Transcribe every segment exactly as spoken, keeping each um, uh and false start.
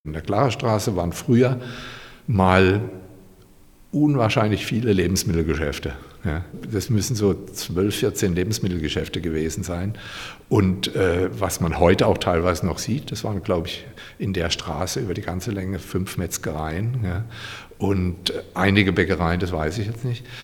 In der Klarstraße waren früher mal unwahrscheinlich viele Lebensmittelgeschäfte. Ja, das müssen so zwölf, vierzehn Lebensmittelgeschäfte gewesen sein. Und äh, was man heute auch teilweise noch sieht, das waren, glaube ich, in der Straße über die ganze Länge fünf Metzgereien. Ja, und äh, einige Bäckereien, das weiß ich jetzt nicht.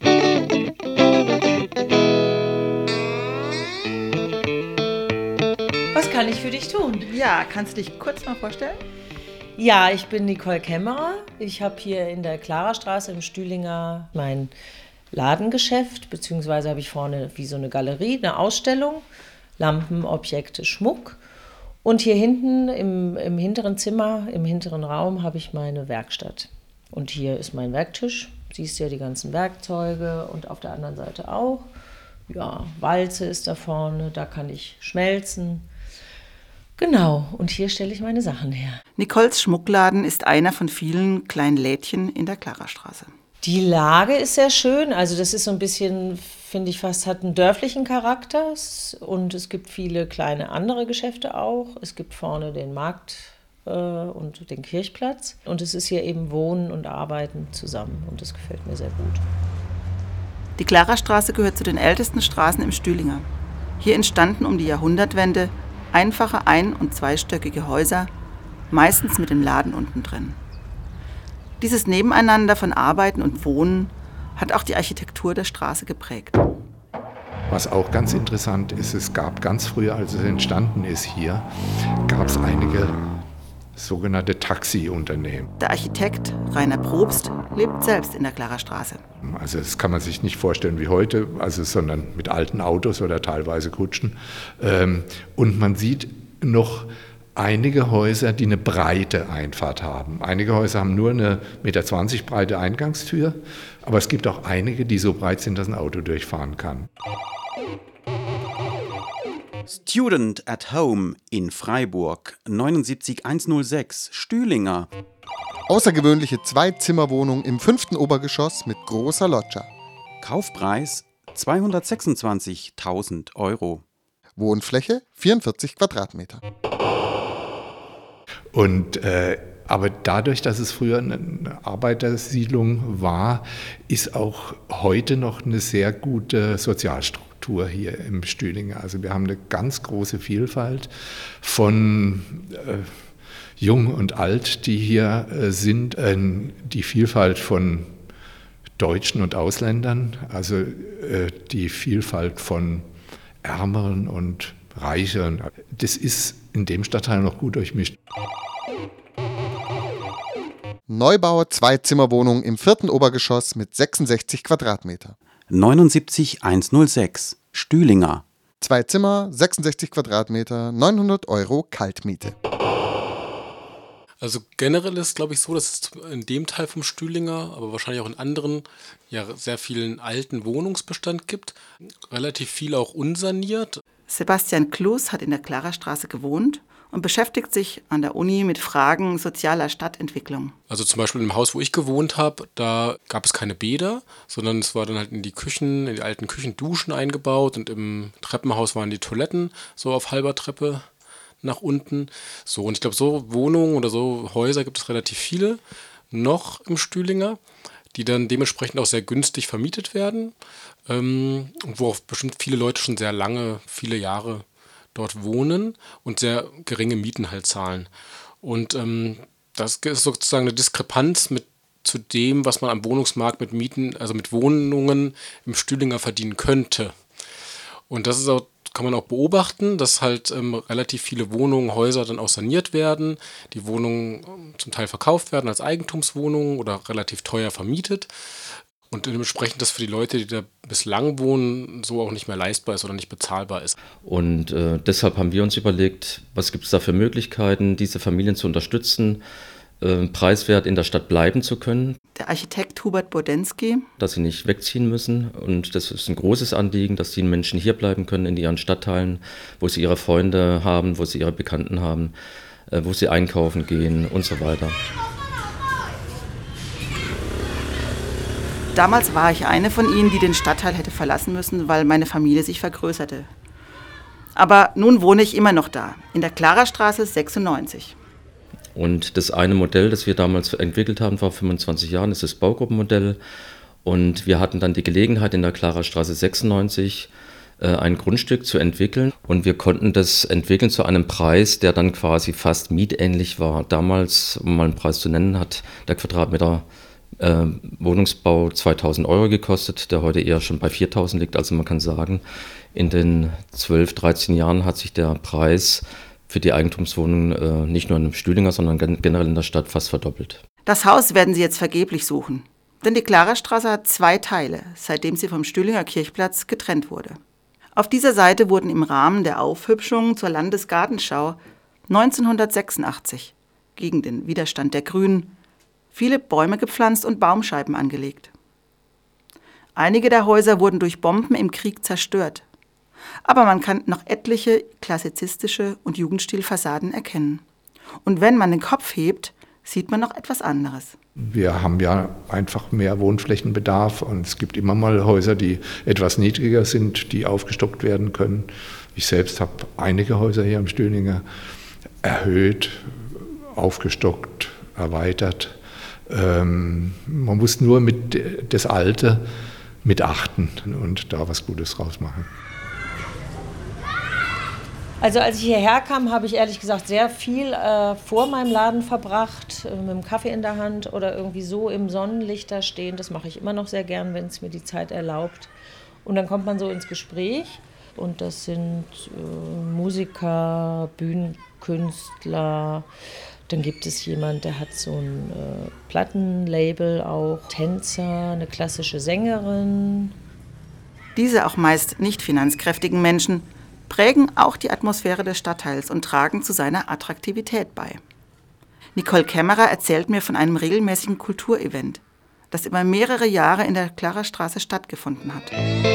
Was kann ich für dich tun? Ja, kannst du dich kurz mal vorstellen? Ja, ich bin Nicole Kämmerer. Ich habe hier in der Klarerstraße im Stühlinger mein Ladengeschäft, beziehungsweise habe ich vorne wie so eine Galerie, eine Ausstellung, Lampen, Objekte, Schmuck. Und hier hinten im, im hinteren Zimmer, im hinteren Raum habe ich meine Werkstatt. Und hier ist mein Werktisch. Siehst ja die ganzen Werkzeuge und auf der anderen Seite auch. Ja, Walze ist da vorne, da kann ich schmelzen. Genau, und hier stelle ich meine Sachen her. Nicoles Schmuckladen ist einer von vielen kleinen Lädchen in der Klarerstraße. Die Lage ist sehr schön, also das ist so ein bisschen, finde ich fast, hat einen dörflichen Charakter und es gibt viele kleine andere Geschäfte auch. Es gibt vorne den Markt äh, und den Kirchplatz und es ist hier eben Wohnen und Arbeiten zusammen und das gefällt mir sehr gut. Die Klarerstraße gehört zu den ältesten Straßen im Stühlinger. Hier entstanden um die Jahrhundertwende einfache ein- und zweistöckige Häuser, meistens mit dem Laden unten drin. Dieses Nebeneinander von Arbeiten und Wohnen hat auch die Architektur der Straße geprägt. Was auch ganz interessant ist, es gab ganz früher, als es entstanden ist hier, gab es einige sogenannte Taxiunternehmen. Der Architekt Rainer Probst lebt selbst in der Klarerstraße. Also das kann man sich nicht vorstellen wie heute, also, sondern mit alten Autos oder teilweise Kutschen. Und man sieht noch einige Häuser, die eine breite Einfahrt haben. Einige Häuser haben nur eine eins Komma zwanzig Meter breite Eingangstür, aber es gibt auch einige, die so breit sind, dass ein Auto durchfahren kann. Student at Home in Freiburg, neunundsiebzig einhundertsechs, Stühlinger. Außergewöhnliche Zwei-Zimmer-Wohnung im fünften Obergeschoss mit großer Loggia. Kaufpreis zweihundertsechsundzwanzigtausend Euro. Wohnfläche vierundvierzig Quadratmeter. Und äh, aber dadurch, dass es früher eine Arbeitersiedlung war, ist auch heute noch eine sehr gute Sozialstruktur hier im Stühlinger. Also wir haben eine ganz große Vielfalt von äh, Jung und Alt, die hier äh, sind. Äh, die Vielfalt von Deutschen und Ausländern, also äh, die Vielfalt von Ärmeren und Reicheren. Das ist in dem Stadtteil noch gut durchmischt. Neubau Zwei-Zimmer-Wohnung im vierten Obergeschoss mit sechsundsechzig Quadratmeter. neunundsiebzig einhundertsechs, Stühlinger. Zwei Zimmer, sechsundsechzig Quadratmeter, neunhundert Euro Kaltmiete. Also generell ist, glaube ich, so, dass es in dem Teil vom Stühlinger, aber wahrscheinlich auch in anderen, ja sehr vielen alten Wohnungsbestand gibt. Relativ viel auch unsaniert. Sebastian Kloß hat in der Klarerstraße gewohnt und beschäftigt sich an der Uni mit Fragen sozialer Stadtentwicklung. Also zum Beispiel im Haus, wo ich gewohnt habe, da gab es keine Bäder, sondern es war dann halt in die Küchen, in die alten Küchen Duschen eingebaut und im Treppenhaus waren die Toiletten so auf halber Treppe nach unten. So, und ich glaube, so Wohnungen oder so Häuser gibt es relativ viele noch im Stühlinger, die dann dementsprechend auch sehr günstig vermietet werden ähm, und wo auch bestimmt viele Leute schon sehr lange, viele Jahre dort wohnen und sehr geringe Mieten halt zahlen. Und ähm, das ist sozusagen eine Diskrepanz mit zu dem, was man am Wohnungsmarkt mit Mieten, also mit Wohnungen im Stühlinger verdienen könnte. Und das ist auch, kann man auch beobachten, dass halt ähm, relativ viele Wohnungen, Häuser dann auch saniert werden, die Wohnungen ähm, zum Teil verkauft werden als Eigentumswohnungen oder relativ teuer vermietet. Und dementsprechend das für die Leute, die da bislang wohnen, so auch nicht mehr leistbar ist oder nicht bezahlbar ist. Und äh, deshalb haben wir uns überlegt, was gibt es da für Möglichkeiten, diese Familien zu unterstützen, äh, preiswert in der Stadt bleiben zu können. Der Architekt Hubert Bodensky. Dass sie nicht wegziehen müssen. Und das ist ein großes Anliegen, dass die Menschen hier bleiben können in ihren Stadtteilen, wo sie ihre Freunde haben, wo sie ihre Bekannten haben, äh, wo sie einkaufen gehen und so weiter. Damals war ich eine von ihnen, die den Stadtteil hätte verlassen müssen, weil meine Familie sich vergrößerte. Aber nun wohne ich immer noch da, in der Klarerstraße sechsundneunzig. Und das eine Modell, das wir damals entwickelt haben, vor fünfundzwanzig Jahren, ist das Baugruppenmodell. Und wir hatten dann die Gelegenheit, in der Klarastraße sechsundneunzig äh, ein Grundstück zu entwickeln. Und wir konnten das entwickeln zu einem Preis, der dann quasi fast mietähnlich war. Damals, um mal einen Preis zu nennen, hat der Quadratmeter äh, Wohnungsbau zweitausend Euro gekostet, der heute eher schon bei viertausend liegt. Also man kann sagen, in den zwölf, dreizehn Jahren hat sich der Preis für die Eigentumswohnungen äh, nicht nur in Stühlinger, sondern gen- generell in der Stadt fast verdoppelt. Das Haus werden Sie jetzt vergeblich suchen. Denn die Klarastraße hat zwei Teile, seitdem sie vom Stühlinger Kirchplatz getrennt wurde. Auf dieser Seite wurden im Rahmen der Aufhübschung zur Landesgartenschau neunzehnhundertsechsundachtzig gegen den Widerstand der Grünen viele Bäume gepflanzt und Baumscheiben angelegt. Einige der Häuser wurden durch Bomben im Krieg zerstört. Aber man kann noch etliche klassizistische und Jugendstilfassaden erkennen. Und wenn man den Kopf hebt, sieht man noch etwas anderes. Wir haben ja einfach mehr Wohnflächenbedarf und es gibt immer mal Häuser, die etwas niedriger sind, die aufgestockt werden können. Ich selbst habe einige Häuser hier im Stühlinger erhöht, aufgestockt, erweitert. Ähm, man muss nur mit das Alte mit achten und da was Gutes draus machen. Also als ich hierher kam, habe ich ehrlich gesagt sehr viel äh, vor meinem Laden verbracht, äh, mit dem Kaffee in der Hand oder irgendwie so im Sonnenlicht da stehen. Das mache ich immer noch sehr gern, wenn es mir die Zeit erlaubt. Und dann kommt man so ins Gespräch und das sind äh, Musiker, Bühnenkünstler. Dann gibt es jemand, der hat so ein äh, Plattenlabel auch, Tänzer, eine klassische Sängerin. Diese auch meist nicht finanzkräftigen Menschen prägen auch die Atmosphäre des Stadtteils und tragen zu seiner Attraktivität bei. Nicole Kämmerer erzählt mir von einem regelmäßigen Kulturevent, das über mehrere Jahre in der Klarastraße stattgefunden hat.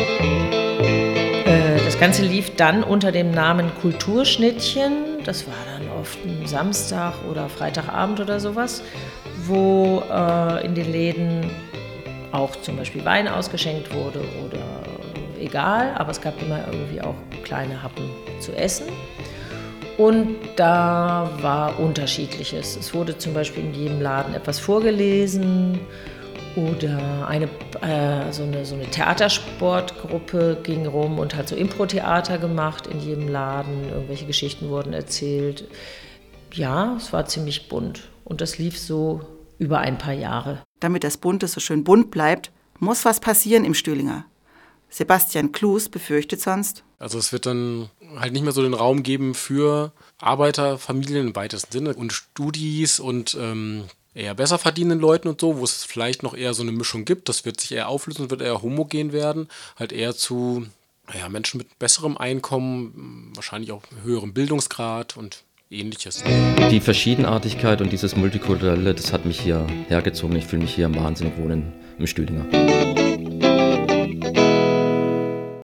Das Ganze lief dann unter dem Namen Kulturschnittchen. Das war dann oft ein Samstag oder Freitagabend oder sowas, wo äh, in den Läden auch zum Beispiel Wein ausgeschenkt wurde oder egal, aber es gab immer irgendwie auch kleine Happen zu essen. Und da war Unterschiedliches. Es wurde zum Beispiel in jedem Laden etwas vorgelesen oder eine, äh, so eine, so eine Theatersportgruppe ging rum und hat so Impro-Theater gemacht in jedem Laden. Irgendwelche Geschichten wurden erzählt. Ja, es war ziemlich bunt und das lief so über ein paar Jahre. Damit das Bunte so schön bunt bleibt, muss was passieren im Stühlinger. Sebastian Klus befürchtet sonst: Also es wird dann halt nicht mehr so den Raum geben für Arbeiterfamilien im weitesten Sinne und Studis und ähm, eher besser verdienenden Leuten und so, wo es vielleicht noch eher so eine Mischung gibt. Das wird sich eher auflösen und wird eher homogen werden. Halt eher zu ja, Menschen mit besserem Einkommen, wahrscheinlich auch höherem Bildungsgrad und Ähnliches. Die Verschiedenartigkeit und dieses Multikulturelle, das hat mich hier hergezogen. Ich fühle mich hier wahnsinnig wohl im Stühlinger.